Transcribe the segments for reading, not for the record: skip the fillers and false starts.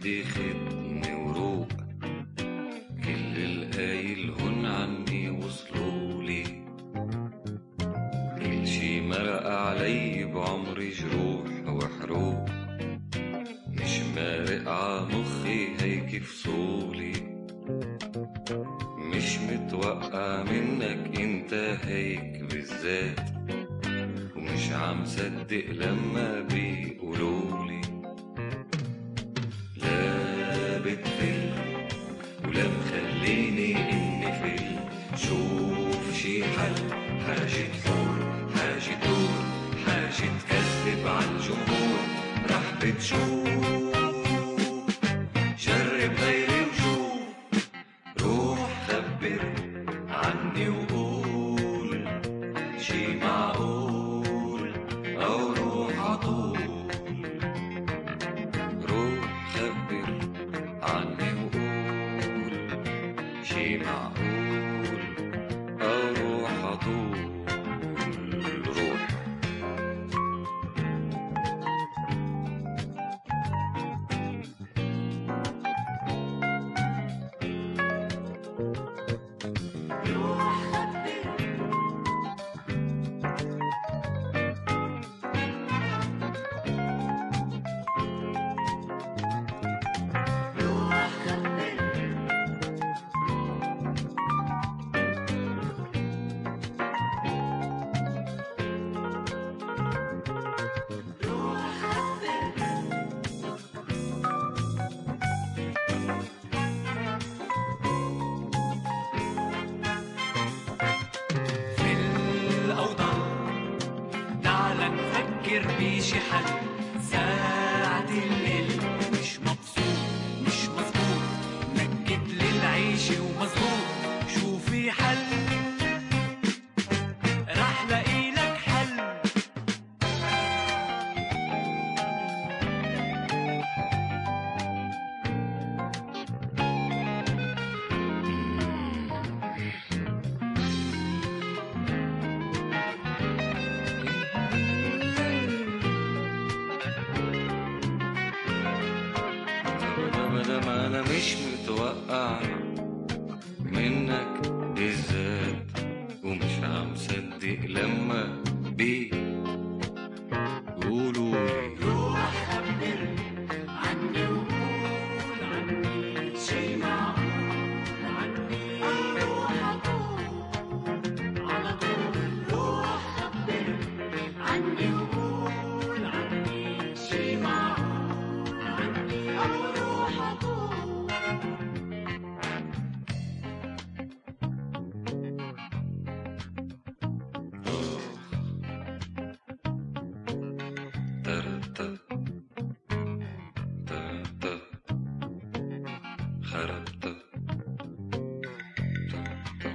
بدي ختم وروق، كل القايل هن عني وصلولي، كل شي مرق علي بعمري جروح وحروق، مش مارق عمخي هيك فصولي، مش متوقع منك انت هيك بالذات، ومش عم صدق لما بيقولولي لا بتفل ولا مخليني اني فل. شوف شي حل، حاجة تحور، حاجة تدور، حاجة تكذب عالجمهور، رح بتشوف. جرب غيري وشوف، روح خبر عني وقول شي معقول أو روح عطول. روح خبر عني وقول شي معقول أو روح عطول. روح بيشي حل. ساعة الليل مش مبسوط مش مظبوط، نكد للعيش ومظبوط. شوفي حل راح لاقيلك حل. ما أنا مش متوقع منك بالذات، ومش عم صدق لما بيقولولي روح خبر عني وقول عني شي معقول عني روح عطول على طول. روح خبر عني وقول عني شي معقول عني روح عطول. ترتا ترتا خربتا ترتا.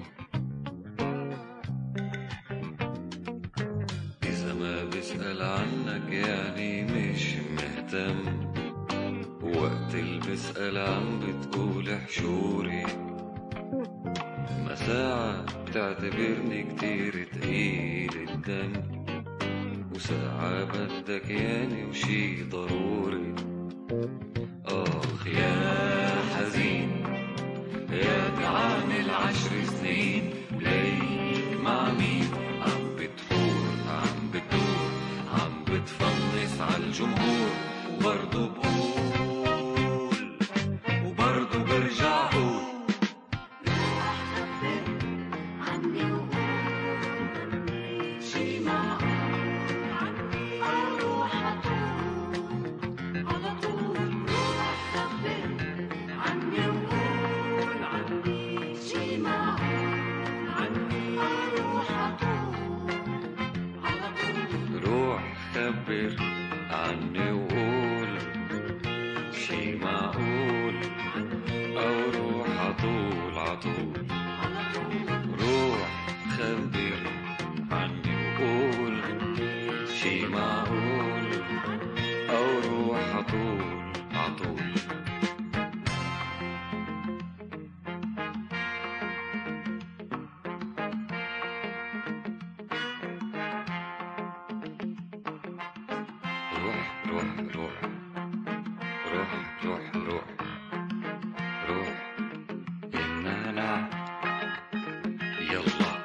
إذا ما بسأل عنك يعني مش مهتم، وقت اللي بسأل عم بتقول حشوري، ما ساعة بتعتبرني كتير تقيل الدم، وساعة بدك ياني وشي ضروري. آخ يا حزين يا تعامل 10 سنين، ليك مع مين عم بتحور عم بتدور عم بتفنص عالجمهور، وبرضو بقول وبرضو برجع قول. روح خبر عني وقول شي معقول عني روح عطول على طول. روح خبر عني وقول عني شي معقول عني روح عطول على طول. روح خبر عني وقول شي معقول أو روح عطول عطول. روح خبر عني وقول شي معقول أو روح عطول عطول. روح روح روح روح روح روح روح الملعب يلا